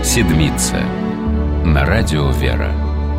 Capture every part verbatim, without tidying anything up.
Седмица на радио «Вера».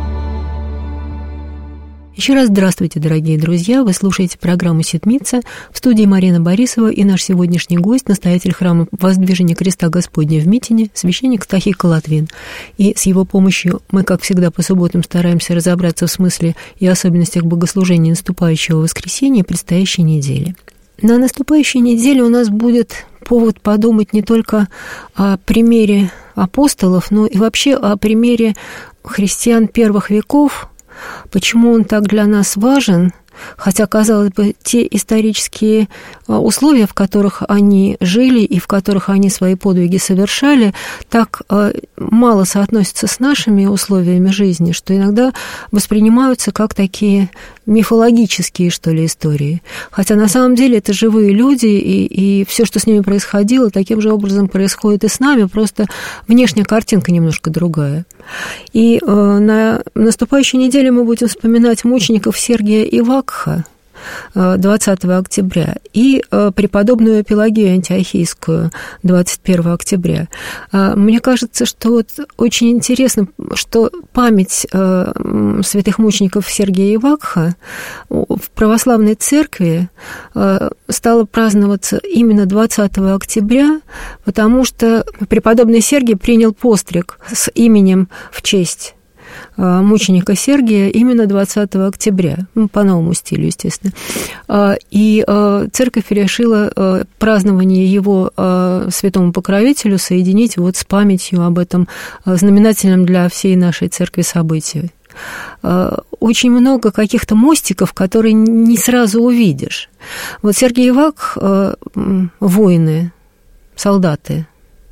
Еще раз здравствуйте, дорогие друзья! Вы слушаете программу «Седмица». В студии Марина Борисова и наш сегодняшний гость, настоятель храма Воздвижения Креста Господня в Митине, священник Стахий Колотвин. И с его помощью мы, как всегда, по субботам стараемся разобраться в смысле и особенностях богослужения наступающего воскресенья и предстоящей недели. На наступающей неделе у нас будет повод подумать не только о примере апостолов, но и вообще о примере христиан первых веков, почему он так для нас важен, хотя, казалось бы, те исторические условия, в которых они жили и в которых они свои подвиги совершали, так мало соотносятся с нашими условиями жизни, что иногда воспринимаются как такие мифологические, что ли, истории. Хотя на самом деле это живые люди, и, и все, что с ними происходило, таким же образом происходит и с нами, просто внешняя картинка немножко другая. И э, на наступающей неделе мы будем вспоминать мучеников Сергия и Вакха двадцатого октября и преподобную Пелагею Антиохийскую двадцать первого октября. Мне кажется, что вот очень интересно, что память святых мучеников Сергия и Вакха в православной церкви стала праздноваться именно двадцатого октября, потому что преподобный Сергий принял постриг с именем в честь мученика Сергия именно двадцатого октября, ну, по новому стилю, естественно. И церковь решила празднование его святому покровителю соединить вот с памятью об этом знаменательном для всей нашей церкви событии. Очень много каких-то мостиков, которые не сразу увидишь. Вот Сергий и Вакх – воины, солдаты,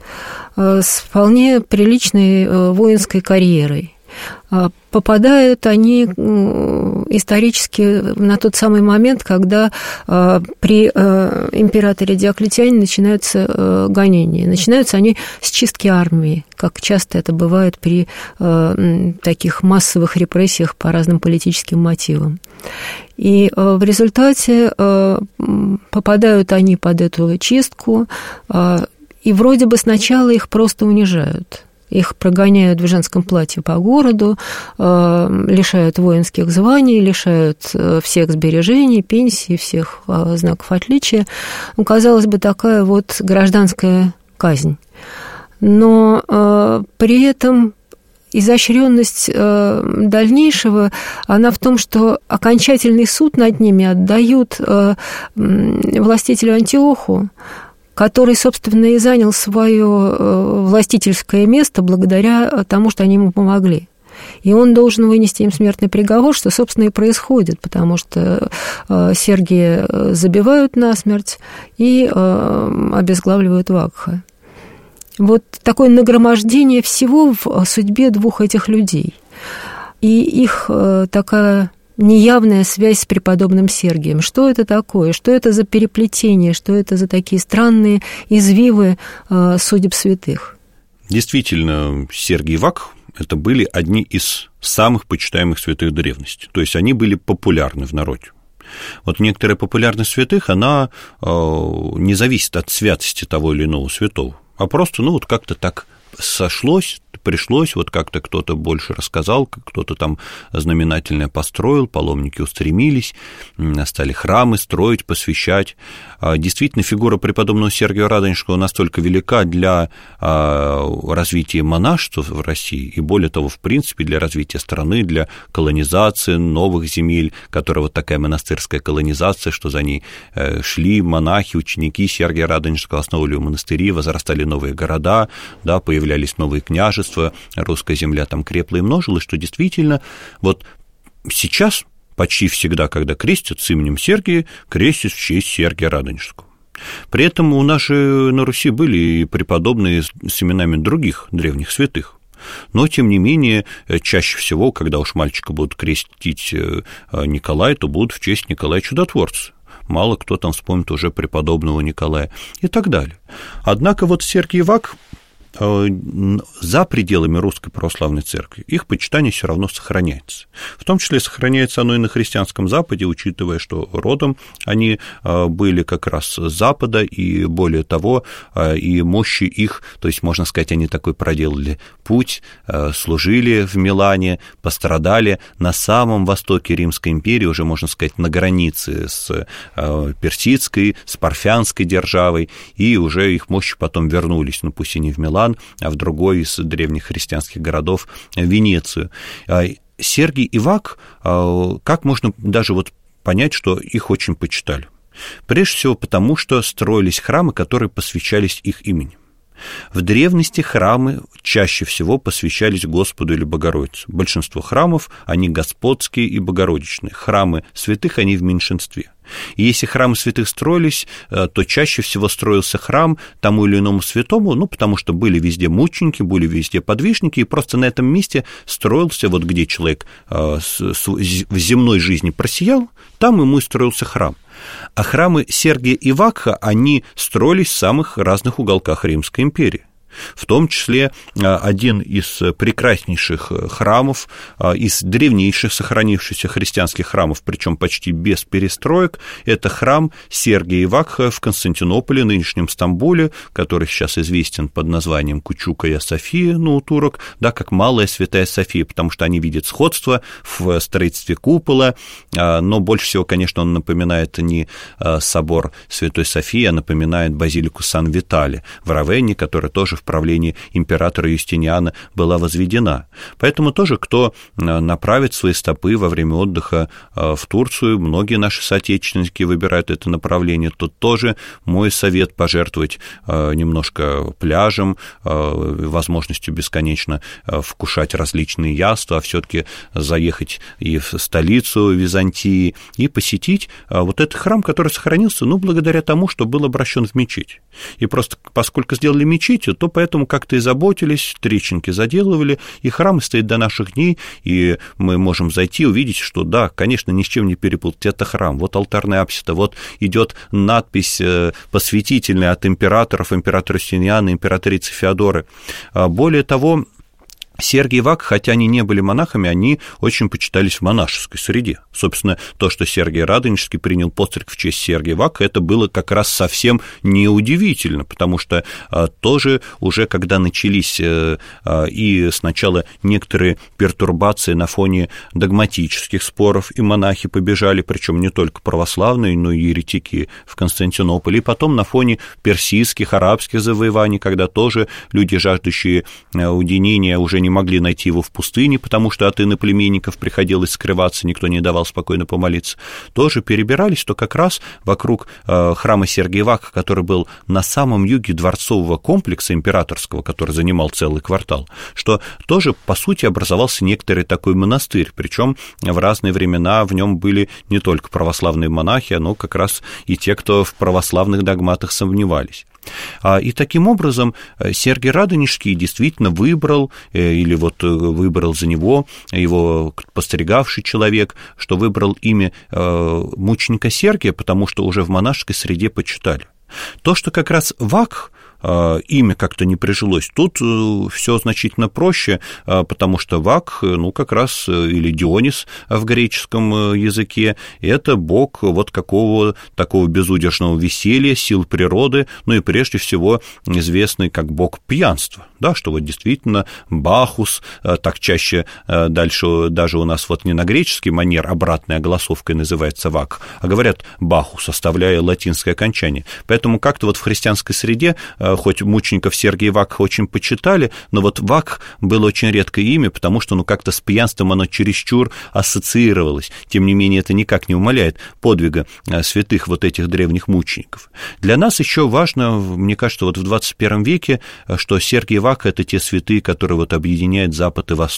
с вполне приличной воинской карьерой. Попадают они исторически на тот самый момент, когда при императоре Диоклетиане начинаются гонения. Начинаются они с чистки армии, как часто это бывает при таких массовых репрессиях по разным политическим мотивам. И в результате попадают они под эту чистку, и вроде бы сначала их просто унижают. Их прогоняют в женском платье по городу, лишают воинских званий, лишают всех сбережений, пенсий, всех знаков отличия. Ну, казалось бы, такая вот гражданская казнь. Но при этом изощренность дальнейшего, она в том, что окончательный суд над ними отдают властителю Антиоху, который, собственно, и занял свое властительское место благодаря тому, что они ему помогли. И он должен вынести им смертный приговор, что, собственно, и происходит, потому что Сергия забивают насмерть и обезглавливают Вакха. Вот такое нагромождение всего в судьбе двух этих людей. И их такая неявная связь с преподобным Сергием. Что это такое? Что это за переплетение? Что это за такие странные извивы э, судеб святых? Действительно, Сергий и Вакх – это были одни из самых почитаемых святых древности. То есть они были популярны в народе. Вот некоторая популярность святых, она э, не зависит от святости того или иного святого, а просто, ну, вот как-то так сошлось, пришлось, вот как-то кто-то больше рассказал, кто-то там знаменательное построил, паломники устремились, стали храмы строить, посвящать. Действительно, фигура преподобного Сергия Радонежского настолько велика для развития монашества в России, и более того, в принципе, для развития страны, для колонизации новых земель, которая вот такая монастырская колонизация, что за ней шли монахи, ученики Сергия Радонежского, основывали монастыри, возрастали новые города, да, появлялись новые княжества, русская земля там крепла и множилась, что действительно вот сейчас почти всегда, когда крестят с именем Сергия, крестят в честь Сергия Радонежского. При этом у нас же на Руси были и преподобные с именами других древних святых. Но, тем не менее, чаще всего, когда уж мальчика будут крестить Николай, то будут в честь Николая Чудотворца. Мало кто там вспомнит уже преподобного Николая и так далее. Однако вот Сергий и Вакх, за пределами Русской Православной Церкви их почитание все равно сохраняется. В том числе сохраняется оно и на христианском Западе, учитывая, что родом они были как раз с Запада, и более того, и мощи их, то есть, можно сказать, они такой проделали путь, служили в Милане, пострадали на самом востоке Римской империи, уже, можно сказать, на границе с персидской, с парфянской державой, и уже их мощи потом вернулись, ну, пусть и не в Милан, а в другой из древних христианских городов, Венецию. Сергий и Вак, как можно даже вот понять, что их очень почитали? Прежде всего потому, что строились храмы, которые посвящались их имени. В древности храмы чаще всего посвящались Господу или Богородице. Большинство храмов, они господские и богородичные. Храмы святых, они в меньшинстве. И если храмы святых строились, то чаще всего строился храм тому или иному святому, ну, потому что были везде мученики, были везде подвижники, и просто на этом месте строился, вот где человек в земной жизни просиял, там ему и строился храм. А храмы Сергия и Вакха, они строились в самых разных уголках Римской империи. В том числе один из прекраснейших храмов, из древнейших сохранившихся христианских храмов, причем почти без перестроек, это храм Сергия и Вакха в Константинополе, нынешнем Стамбуле, который сейчас известен под названием Кучукая София, ну, у турок, да, как Малая Святая София, потому что они видят сходство в строительстве купола, но больше всего, конечно, он напоминает не собор Святой Софии, а напоминает базилику Сан-Витале в Равенне, которая тоже в правлении императора Юстиниана была возведена. Поэтому тоже, кто направит свои стопы во время отдыха в Турцию, многие наши соотечественники выбирают это направление, то тоже мой совет пожертвовать немножко пляжем, возможностью бесконечно вкушать различные яства, а все-таки заехать и в столицу Византии и посетить вот этот храм, который сохранился, ну, благодаря тому, что был обращен в мечеть. И просто поскольку сделали мечетью, то поэтому как-то и заботились, трещинки заделывали, и храм стоит до наших дней, и мы можем зайти и увидеть, что да, конечно, ни с чем не перепутать, это храм, вот алтарная апсида, вот идет надпись посвятительная от императоров, императора Юстиниана, императрицы Феодоры. Более того, Сергий и Вак, хотя они не были монахами, они очень почитались в монашеской среде. Собственно, то, что Сергий Радонежский принял постриг в честь Сергия Вака, это было как раз совсем неудивительно, потому что а, тоже уже когда начались а, а, и сначала некоторые пертурбации на фоне догматических споров, и монахи побежали, причем не только православные, но и еретики в Константинополе, и потом на фоне персидских, арабских завоеваний, когда тоже люди, жаждущие уединения, уже не могли найти его в пустыне, потому что от иноплеменников приходилось скрываться, никто не давал спокойно помолиться, тоже перебирались, то как раз вокруг э, храма Сергия Вака, который был на самом юге дворцового комплекса императорского, который занимал целый квартал, что тоже, по сути, образовался некоторый такой монастырь, причем в разные времена в нем были не только православные монахи, но как раз и те, кто в православных догматах сомневались. И таким образом Сергий Радонежский действительно выбрал, или вот выбрал за него его постригавший человек, что выбрал имя мученика Сергия, потому что уже в монашеской среде почитали. То, что как раз Вак, имя как-то не прижилось, тут все значительно проще, потому что Вак, ну, как раз, или Дионис в греческом языке, это бог вот какого такого безудержного веселья, сил природы, ну и прежде всего известный как бог пьянства, да, что вот действительно Бахус, так чаще дальше даже у нас вот не на греческий манер обратной огласовкой называется Вак, а говорят Бахус, оставляя латинское окончание. Поэтому как-то вот в христианской среде хоть мучеников Сергия и Вакха очень почитали, но вот Вак было очень редкое имя, потому что, ну, как-то с пьянством оно чересчур ассоциировалось. Тем не менее, это никак не умаляет подвига святых вот этих древних мучеников. Для нас еще важно, мне кажется, вот в двадцать первом веке, что Сергий и Вак — это те святые, которые вот объединяют Запад и Восток.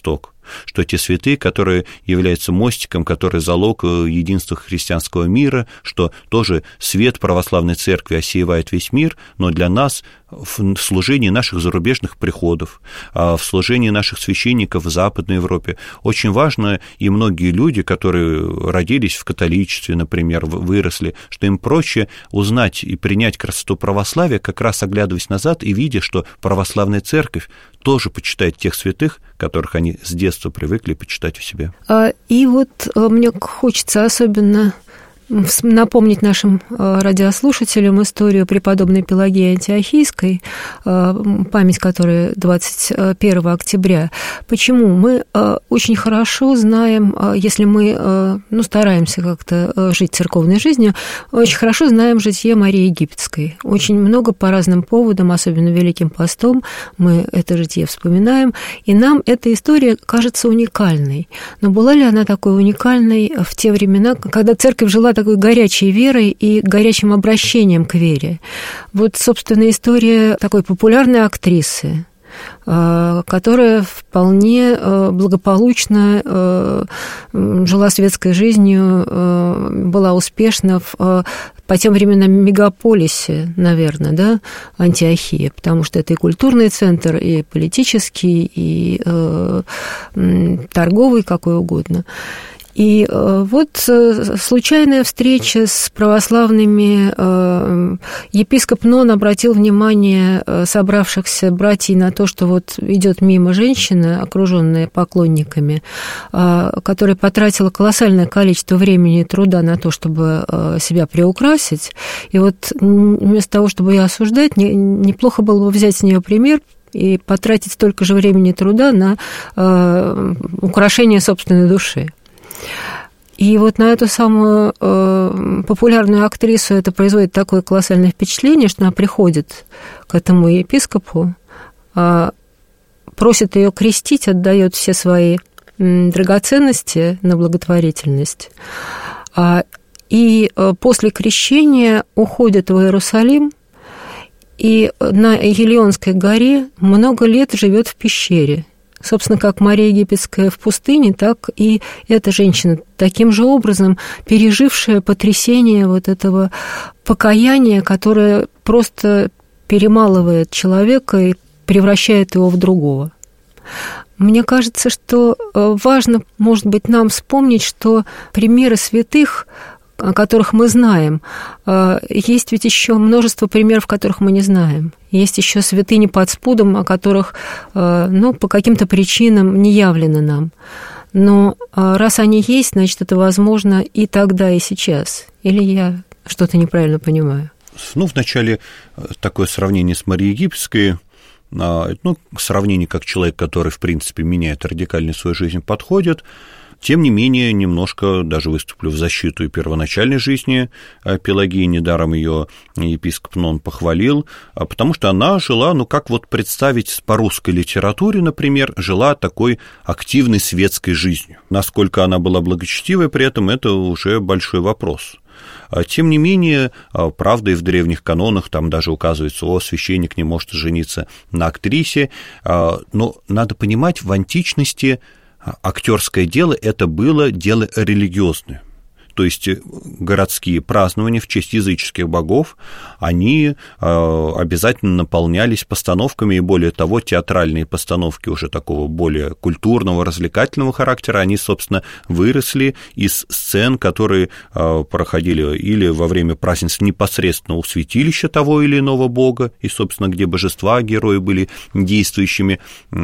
что те святые, которые являются мостиком, который залог единства христианского мира, что тоже свет православной церкви осеивает весь мир, но для нас в служении наших зарубежных приходов, в служении наших священников в Западной Европе очень важно, и многие люди, которые родились в католичестве, например, выросли, что им проще узнать и принять красоту православия, как раз оглядываясь назад и видя, что православная церковь тоже почитает тех святых, которых они с детства привыкли почитать у себя. И вот мне хочется особенно напомнить нашим радиослушателям историю преподобной Пелагеи Антиохийской, память которой двадцать первого октября. Почему? Мы очень хорошо знаем, если мы ну, стараемся как-то жить церковной жизнью, очень хорошо знаем житие Марии Египетской. Очень много по разным поводам, особенно Великим постом, мы это житие вспоминаем, и нам эта история кажется уникальной. Но была ли она такой уникальной в те времена, когда церковь жила такой горячей верой и горячим обращением к вере? Вот, собственно, история такой популярной актрисы, которая вполне благополучно жила светской жизнью, была успешна в, по тем временам, мегаполисе, наверное, да, Антиохия, потому что это и культурный центр, и политический, и торговый, какой угодно. И вот случайная встреча с православными, епископ Нон обратил внимание собравшихся братьев на то, что вот идет мимо женщина, окруженная поклонниками, которая потратила колоссальное количество времени и труда на то, чтобы себя приукрасить. И вот вместо того, чтобы ее осуждать, неплохо было бы взять с нее пример и потратить столько же времени и труда на украшение собственной души. И вот на эту самую э, популярную актрису это производит такое колоссальное впечатление, что она приходит к этому епископу, э, просит ее крестить, отдает все свои э, драгоценности на благотворительность, э, и э, после крещения уходит в Иерусалим, и на Елеонской горе много лет живет в пещере. Собственно, как Мария Египетская в пустыне, так и эта женщина, таким же образом пережившая потрясение вот этого покаяния, которое просто перемалывает человека и превращает его в другого. Мне кажется, что важно, может быть, нам вспомнить, что примеры святых, о которых мы знаем, есть ведь еще множество примеров, которых мы не знаем. Есть еще святыни под спудом, о которых, ну, по каким-то причинам не явлены нам. Но раз они есть, значит, это возможно и тогда, и сейчас. Или я что-то неправильно понимаю? Ну, вначале такое сравнение с Марией Египетской, ну, сравнение как человек, который, в принципе, меняет радикально свою жизнь, подходит. Тем не менее, немножко даже выступлю в защиту и первоначальной жизни Пелагеи, недаром ее епископ Нон похвалил, потому что она жила, ну, как вот представить по русской литературе, например, жила такой активной светской жизнью. Насколько она была благочестивой при этом, это уже большой вопрос. Тем не менее, правда, и в древних канонах там даже указывается, о, священник не может жениться на актрисе, но надо понимать, в античности актерское дело – это было дело религиозное. То есть городские празднования в честь языческих богов, они обязательно наполнялись постановками, и более того, театральные постановки уже такого более культурного, развлекательного характера, они, собственно, выросли из сцен, которые проходили или во время празднеств непосредственно у святилища того или иного бога, и, собственно, где божества, герои были действующими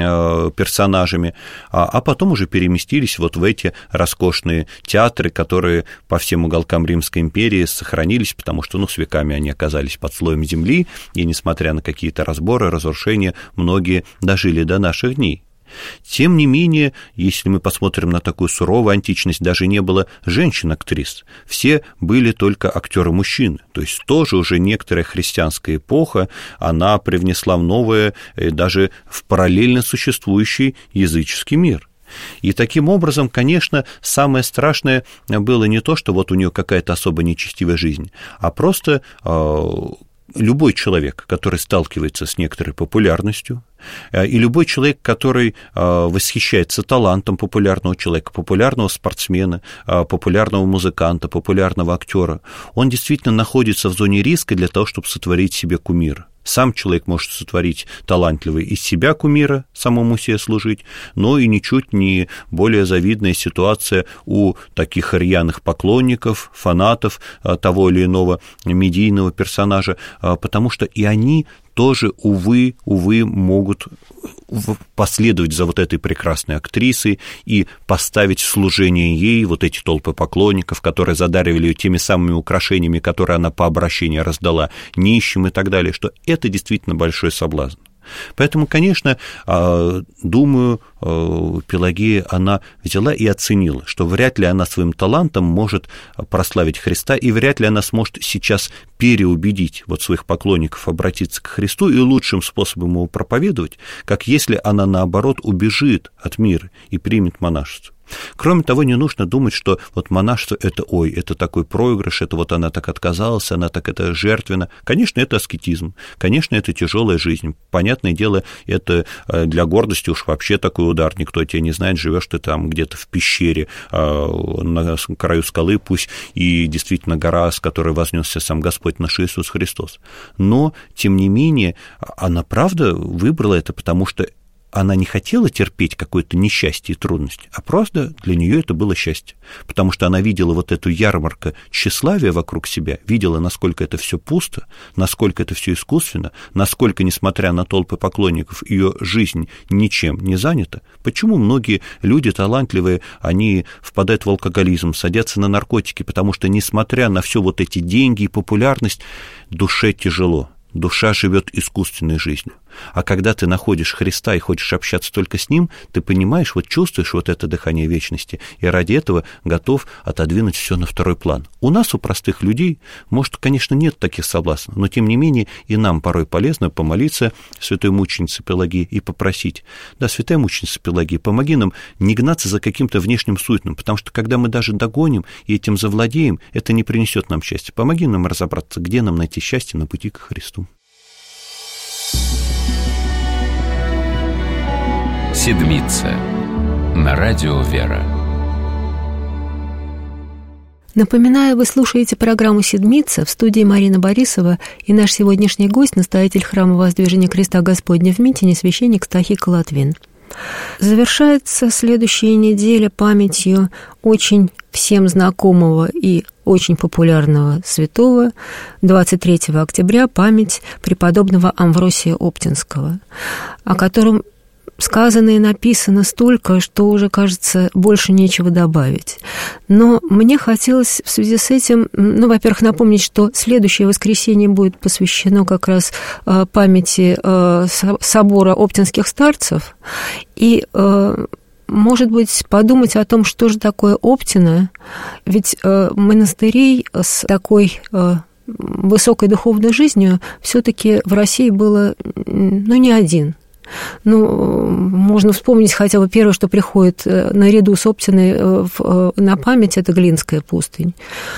персонажами, а потом уже переместились вот в эти роскошные театры, которые по всем уголкам Римской империи сохранились, потому что, ну, с веками они оказались под слоем земли, и, несмотря на какие-то разборы, разрушения, многие дожили до наших дней. Тем не менее, если мы посмотрим на такую суровую античность, даже не было женщин-актрис, все были только актеры-мужчины, то есть тоже уже некоторая христианская эпоха, она привнесла в новое, даже в параллельно существующий языческий мир. И таким образом, конечно, самое страшное было не то, что вот у нее какая-то особо нечестивая жизнь, а просто э, любой человек, который сталкивается с некоторой популярностью, И любой человек, который восхищается талантом популярного человека, популярного спортсмена, популярного музыканта, популярного актера, он действительно находится в зоне риска для того, чтобы сотворить себе кумира. Сам человек может сотворить талантливый из себя кумира, самому себе служить, но и ничуть не более завидная ситуация у таких рьяных поклонников, фанатов того или иного медийного персонажа, потому что и они тоже, увы, увы, могут последовать за вот этой прекрасной актрисой и поставить в служение ей вот эти толпы поклонников, которые задаривали ее теми самыми украшениями, которые она по обращению раздала нищим и так далее, что это действительно большой соблазн. Поэтому, конечно, думаю, Пелагея, она взяла и оценила, что вряд ли она своим талантом может прославить Христа, и вряд ли она сможет сейчас переубедить вот своих поклонников обратиться к Христу и лучшим способом его проповедовать, как если она, наоборот, убежит от мира и примет монашество. Кроме того, не нужно думать, что вот монашество – это, ой, это такой проигрыш, это вот она так отказалась, она так это жертвенно. Конечно, это аскетизм, конечно, это тяжелая жизнь. Понятное дело, это для гордости уж вообще такой удар. Никто тебя не знает, живешь ты там где-то в пещере, на краю скалы, пусть и действительно гора, с которой вознесся сам Господь наш Иисус Христос. Но, тем не менее, она правда выбрала это, потому что она не хотела терпеть какое-то несчастье и трудность, а просто для нее это было счастье, потому что она видела вот эту ярмарку тщеславия вокруг себя, видела, насколько это все пусто, насколько это все искусственно, насколько, несмотря на толпы поклонников, ее жизнь ничем не занята. Почему многие люди талантливые, они впадают в алкоголизм, садятся на наркотики, потому что, несмотря на все вот эти деньги и популярность, душе тяжело. Душа живет искусственной жизнью. А когда ты находишь Христа и хочешь общаться только с Ним, ты понимаешь, вот чувствуешь вот это дыхание вечности, и ради этого готов отодвинуть все на второй план. У нас, у простых людей, может, конечно, нет таких соблазнов, но, тем не менее, и нам порой полезно помолиться святой мученице Пелагии и попросить: да, святая мученица Пелагия, помоги нам не гнаться за каким-то внешним суетным, потому что, когда мы даже догоним и этим завладеем, это не принесет нам счастья. Помоги нам разобраться, где нам найти счастье на пути к Христу. Седмица на радио «Вера». Напоминаю, вы слушаете программу «Седмица», в студии Марина Борисова, и наш сегодняшний гость, настоятель храма Воздвижения Креста Господня в Митине, священник Стахий Колотвин. Завершается следующая неделя памятью очень всем знакомого и очень популярного святого. двадцать третьего октября память преподобного Амвросия Оптинского, о котором сказано и написано столько, что уже, кажется, больше нечего добавить. Но мне хотелось в связи с этим, ну, во-первых, напомнить, что следующее воскресенье будет посвящено как раз памяти собора оптинских старцев, и, может быть, подумать о том, что же такое Оптина, ведь монастырей с такой высокой духовной жизнью все-таки в России было, ну, не один. Ну, можно вспомнить хотя бы первое, что приходит наряду с Оптиной на память, это Глинская пустынь.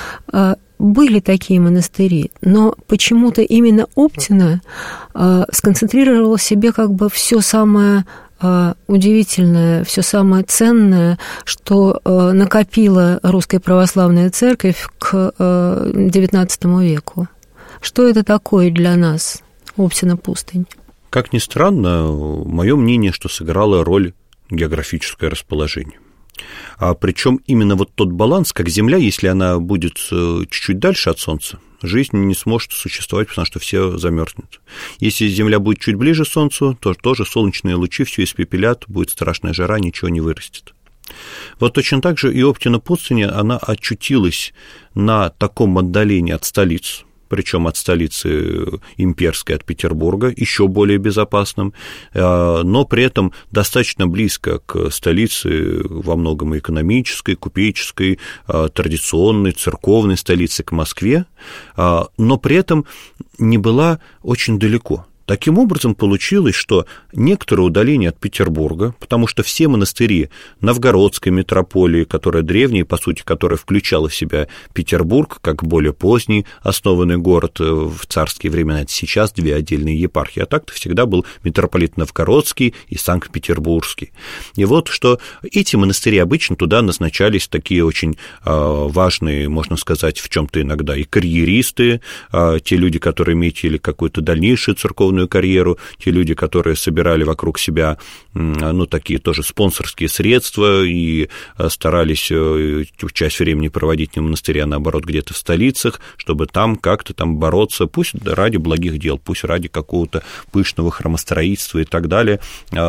Были такие монастыри, но почему-то именно Оптина сконцентрировала в себе как бы все самое удивительное, все самое ценное, что накопила Русская Православная Церковь к девятнадцатому веку. Что это такое для нас, Оптина пустынь? Как ни странно, мое мнение, что сыграла роль географическое расположение. А причем именно вот тот баланс, как Земля, если она будет чуть-чуть дальше от Солнца, жизнь не сможет существовать, потому что все замерзнут. Если Земля будет чуть ближе к Солнцу, то тоже солнечные лучи все испепелят, будет страшная жара, ничего не вырастет. Вот точно так же и Оптина пустыня, она очутилась на таком отдалении от столиц, причем от столицы имперской, от Петербурга, еще более безопасным, но при этом достаточно близко к столице, во многом экономической, купеческой, традиционной, церковной столице, к Москве, но при этом не была очень далеко. Таким образом, получилось, что некоторое удаление от Петербурга, потому что все монастыри Новгородской митрополии, которая древняя, по сути, которая включала в себя Петербург, как более поздний основанный город в царские времена, это сейчас две отдельные епархии, а так-то всегда был митрополит Новгородский и Санкт-Петербургский. И вот что эти монастыри обычно туда назначались такие очень важные, можно сказать, в чем-то иногда и карьеристы, те люди, которые метили какую-то дальнейшую церковную карьеру, те люди, которые собирали вокруг себя, ну, такие тоже спонсорские средства и старались часть времени проводить не в монастыре, а наоборот где-то в столицах, чтобы там как-то там бороться, пусть ради благих дел, пусть ради какого-то пышного храмостроительства и так далее,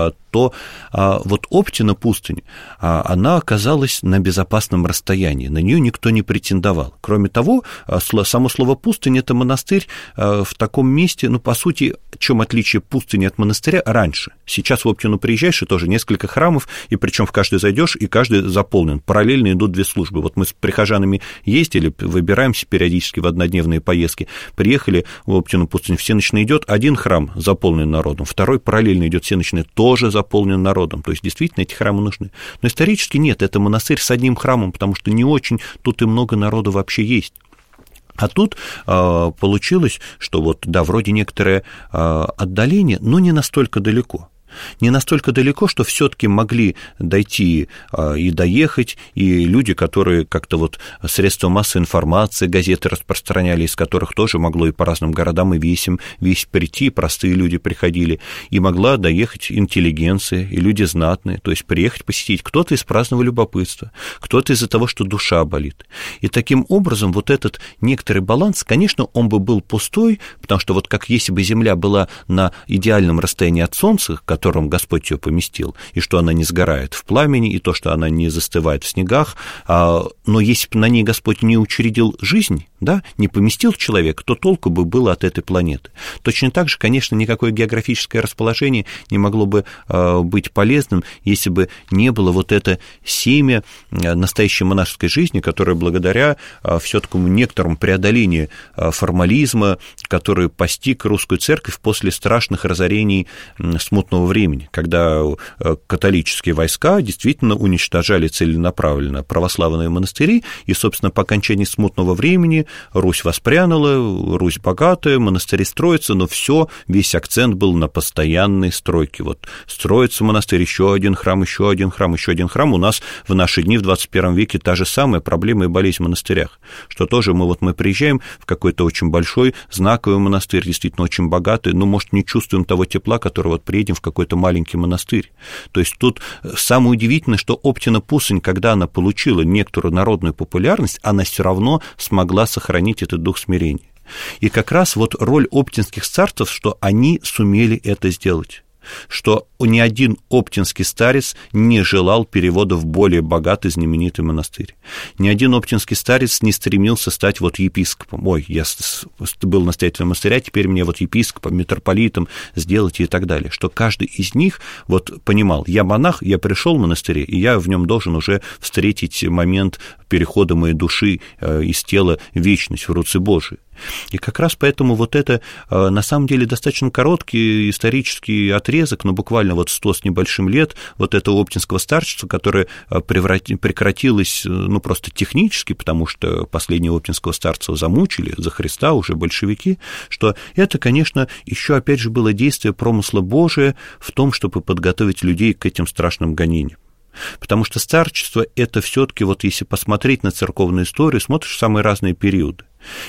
то вот Оптина пустынь, она оказалась на безопасном расстоянии, на нее никто не претендовал. Кроме того, само слово «пустынь» — это монастырь в таком месте, ну, по сути, в чем отличие пустыни от монастыря раньше. Сейчас в Оптину приезжаешь, и тоже несколько храмов, и причем в каждый зайдешь, и каждый заполнен. Параллельно идут две службы. Вот мы с прихожанами ездили, выбираемся периодически в однодневные поездки, приехали в Оптину пустынь, всеночный идет, один храм заполнен народом, второй параллельно идет всеночный, тоже заполнен народом. То есть, действительно, эти храмы нужны. Но исторически нет, это монастырь с одним храмом, потому что не очень тут и много народу вообще есть. А тут э, получилось, что вот, да, вроде некоторое э, отдаление, но не настолько далеко. Не настолько далеко, что все-таки могли дойти а, и доехать, и люди, которые как-то вот средства массовой информации, газеты распространяли, из которых тоже могло и по разным городам и весям, весь прийти, простые люди приходили, и могла доехать интеллигенция, и люди знатные, то есть приехать посетить, кто-то из праздного любопытства, кто-то из-за того, что душа болит. И таким образом вот этот некоторый баланс, конечно, он бы был пустой, потому что вот как если бы земля была на идеальном расстоянии от солнца, в котором Господь ее поместил, и что она не сгорает в пламени, и то, что она не застывает в снегах, но если бы на ней Господь не учредил жизнь, да, не поместил человека, то толку бы было от этой планеты. Точно так же, конечно, никакое географическое расположение не могло бы быть полезным, если бы не было вот это семя настоящей монашеской жизни, которое благодаря все-таки некоторому преодолению формализма, который постиг русскую церковь после страшных разорений смутного времени, когда католические войска действительно уничтожали целенаправленно православные монастыри, и, собственно, по окончании смутного времени Русь воспрянула, Русь богатая, монастыри строятся, но все, весь акцент был на постоянной стройке. Вот строится монастырь, еще один храм, еще один храм, еще один храм. У нас в наши дни, в двадцать первом веке, та же самая проблема и болезнь в монастырях, что тоже мы, вот мы приезжаем в какой-то очень большой, знаковый монастырь, действительно очень богатый, но, может, не чувствуем того тепла, которого вот приедем в какой-то какой-то маленький монастырь. То есть тут самое удивительное, что Оптина пустынь, когда она получила некоторую народную популярность, она все равно смогла сохранить этот дух смирения. И как раз вот роль оптинских старцев, что они сумели это сделать, что ни один оптинский старец не желал перевода в более богатый, знаменитый монастырь. Ни один оптинский старец не стремился стать вот епископом. Ой, я был настоятелем монастыря, теперь мне вот епископом, митрополитом сделайте и так далее. Что каждый из них вот понимал, я монах, я пришел в монастырь, и я в нем должен уже встретить момент перехода моей души из тела в вечность, в руцы Божии. И как раз поэтому вот это, на самом деле, достаточно короткий исторический отрезок, но буквально вот сто с небольшим лет вот этого оптинского старчества, которое прекратилось, ну, просто технически, потому что последнего оптинского старца замучили за Христа уже большевики, что это, конечно, еще опять же было действие промысла Божия в том, чтобы подготовить людей к этим страшным гонениям. Потому что старчество – это все-таки, вот если посмотреть на церковную историю, смотришь самые разные периоды.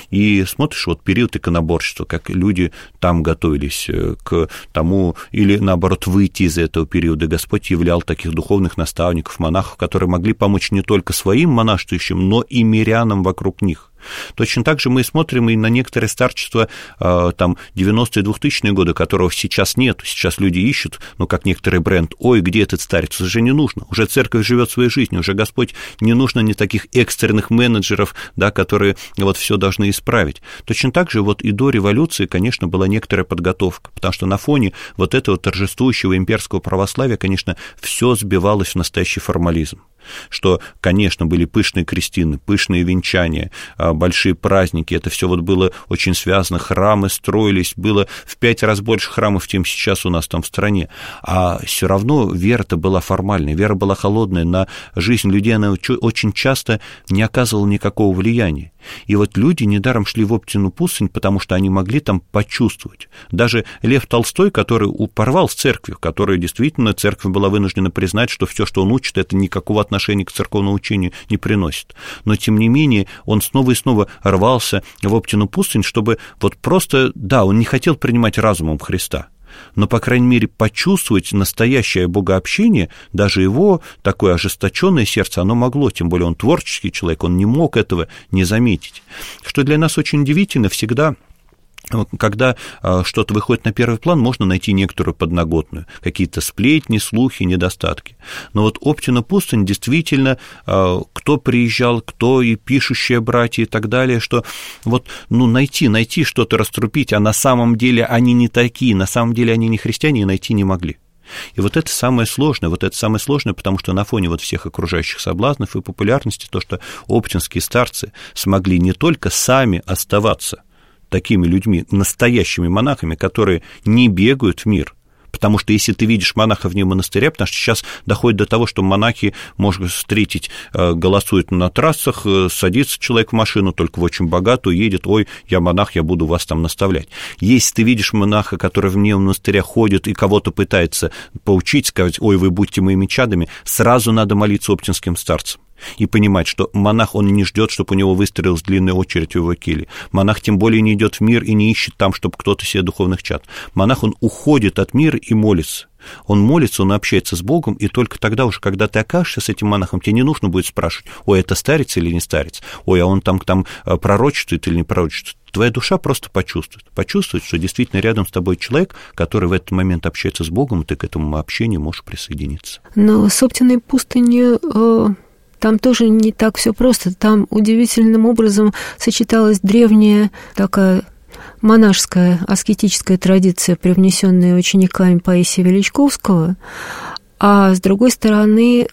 И смотришь вот период иконоборчества, как люди там готовились к тому, или наоборот выйти из этого периода. Господь являл таких духовных наставников, монахов, которые могли помочь не только своим монашествующим, но и мирянам вокруг них. Точно так же мы смотрим и на некоторые старчества там, девяностые и двухтысячные годы, которого сейчас нет. Сейчас люди ищут, ну, как некоторый бренд, ой, где этот старец? Уже не нужно. Уже церковь живет своей жизнью, уже Господь не нужно ни таких экстренных менеджеров, да, которые вот все должны исправить. Точно так же вот и до революции, конечно, была некоторая подготовка, потому что на фоне вот этого торжествующего имперского православия, конечно, все сбивалось в настоящий формализм. что, конечно, были пышные крестины, пышные венчания, большие праздники, это все вот было очень связано, храмы строились, было в пять раз больше храмов, чем сейчас у нас там в стране, а все равно вера-то была формальной, вера была холодная, на жизнь людей она очень часто не оказывала никакого влияния. И вот люди недаром шли в Оптину пустынь, потому что они могли там почувствовать. Даже Лев Толстой, который порвал с церковью, которая действительно, церковь была вынуждена признать, что все, что он учит, это никакого отношения к церковному учению не приносит. Но, тем не менее, он снова и снова рвался в Оптину пустынь, чтобы вот просто, да, он не хотел принимать разумом Христа, но, по крайней мере, почувствовать настоящее богообщение, даже его такое ожесточенное сердце, оно могло, тем более он творческий человек, он не мог этого не заметить. Что для нас очень удивительно, всегда, когда что-то выходит на первый план, можно найти некоторую подноготную, какие-то сплетни, слухи, недостатки. Но вот Оптина пустынь действительно, кто приезжал, кто и пишущие братья и так далее, что вот, ну, найти, найти что-то, раструпить, а на самом деле они не такие, на самом деле они не христиане, и найти не могли. И вот это самое сложное, вот это самое сложное, потому что на фоне вот всех окружающих соблазнов и популярности, то, что оптинские старцы смогли не только сами оставаться такими людьми, настоящими монахами, которые не бегают в мир. Потому что если ты видишь монаха вне монастыря, потому что сейчас доходит до того, что монахи, можно встретить, голосуют на трассах, садится человек в машину, только в очень богатую, едет, ой, я монах, я буду вас там наставлять. Если ты видишь монаха, который вне монастыря ходит и кого-то пытается поучить, сказать, ой, вы будьте моими чадами, сразу надо молиться оптинским старцам. И понимать, что монах, он не ждет, чтобы у него выстроилась длинная очередь в его келье. Монах тем более не идет в мир и не ищет там, чтобы кто-то себе духовных чад. Монах, он уходит от мира и молится. Он молится, он общается с Богом, и только тогда уже, когда ты окажешься с этим монахом, тебе не нужно будет спрашивать, ой, это старец или не старец, ой, а он там, там пророчествует или не пророчествует. Твоя душа просто почувствует, почувствует, что действительно рядом с тобой человек, который в этот момент общается с Богом, и ты к этому общению можешь присоединиться. Но с Оптиной пустынью... Э... Там тоже не так все просто. Там удивительным образом сочеталась древняя такая монашеская аскетическая традиция, привнесенная учениками Паисия Величковского, а с другой стороны,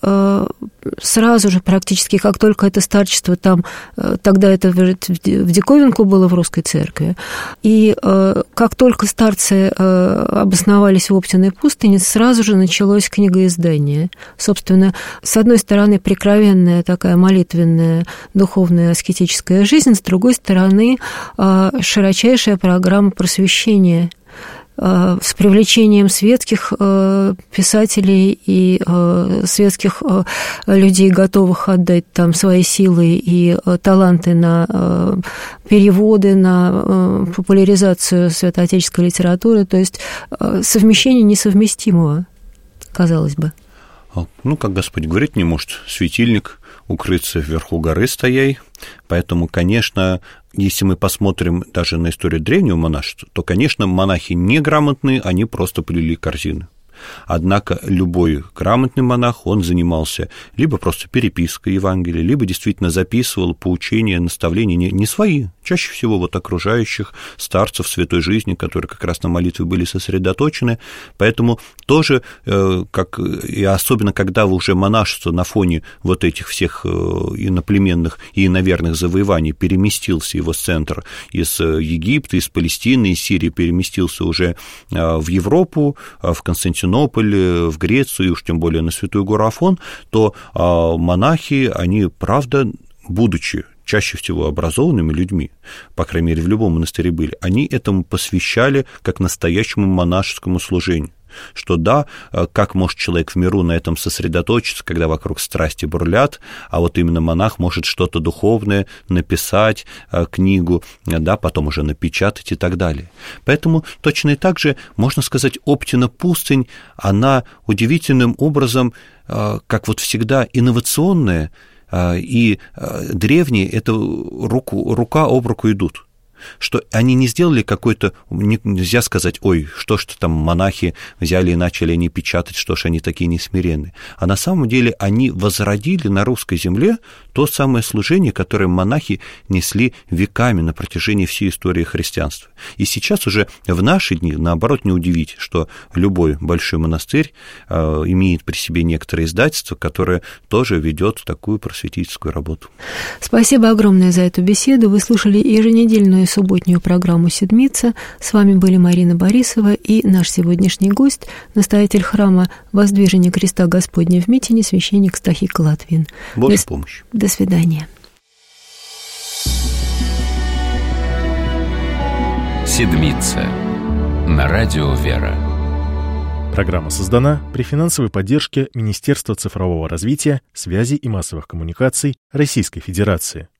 сразу же практически, как только это старчество там, тогда это в диковинку было в русской церкви, и как только старцы обосновались в Оптиной пустыне, сразу же началось книгоиздание. Собственно, с одной стороны, прикровенная такая молитвенная духовная аскетическая жизнь, с другой стороны, широчайшая программа просвещения с привлечением светских писателей и светских людей, готовых отдать там свои силы и таланты на переводы, на популяризацию святоотеческой литературы, то есть совмещение несовместимого, казалось бы. Ну, как Господь говорит, не может светильник укрыться вверху горы стояй, поэтому, конечно, если мы посмотрим даже на историю древнего монашества, то, конечно, монахи неграмотные, они просто плели корзины. Однако любой грамотный монах, он занимался либо просто перепиской Евангелия, либо действительно записывал поучения, наставления не, не свои, чаще всего вот окружающих старцев святой жизни, которые как раз на молитве были сосредоточены. Поэтому тоже, как, и особенно когда уже монашество на фоне вот этих всех иноплеменных и иноверных завоеваний переместился, его центр из Египта, из Палестины, из Сирии переместился уже в Европу, в Константинополь, в Грецию, и уж тем более на Святую гору Афон, то монахи, они, правда, будучи чаще всего образованными людьми, по крайней мере, в любом монастыре были, они этому посвящали как настоящему монашескому служению. Что да, как может человек в миру на этом сосредоточиться, когда вокруг страсти бурлят, а вот именно монах может что-то духовное написать, книгу, да, потом уже напечатать и так далее. Поэтому точно и так же, можно сказать, Оптина пустынь, она удивительным образом, как вот всегда, инновационная, и древние, это руку, рука об руку идут. что они не сделали какой-то, нельзя сказать, ой, что ж там монахи взяли и начали они печатать, что ж они такие несмиренные. А на самом деле они возродили на русской земле то самое служение, которое монахи несли веками на протяжении всей истории христианства. И сейчас уже в наши дни, наоборот, не удивить, что любой большой монастырь э, имеет при себе некоторое издательство, которое тоже ведет такую просветительскую работу. Спасибо огромное за эту беседу. Вы слушали еженедельную субботнюю программу «Седмица». С вами были Марина Борисова и наш сегодняшний гость, настоятель храма Воздвижения Креста Господня в Митине, священник Стахий Колотвин. Божья До... помощь. До свидания. «Седмица» на радио «Вера». Программа создана при финансовой поддержке Министерства цифрового развития, связи и массовых коммуникаций Российской Федерации.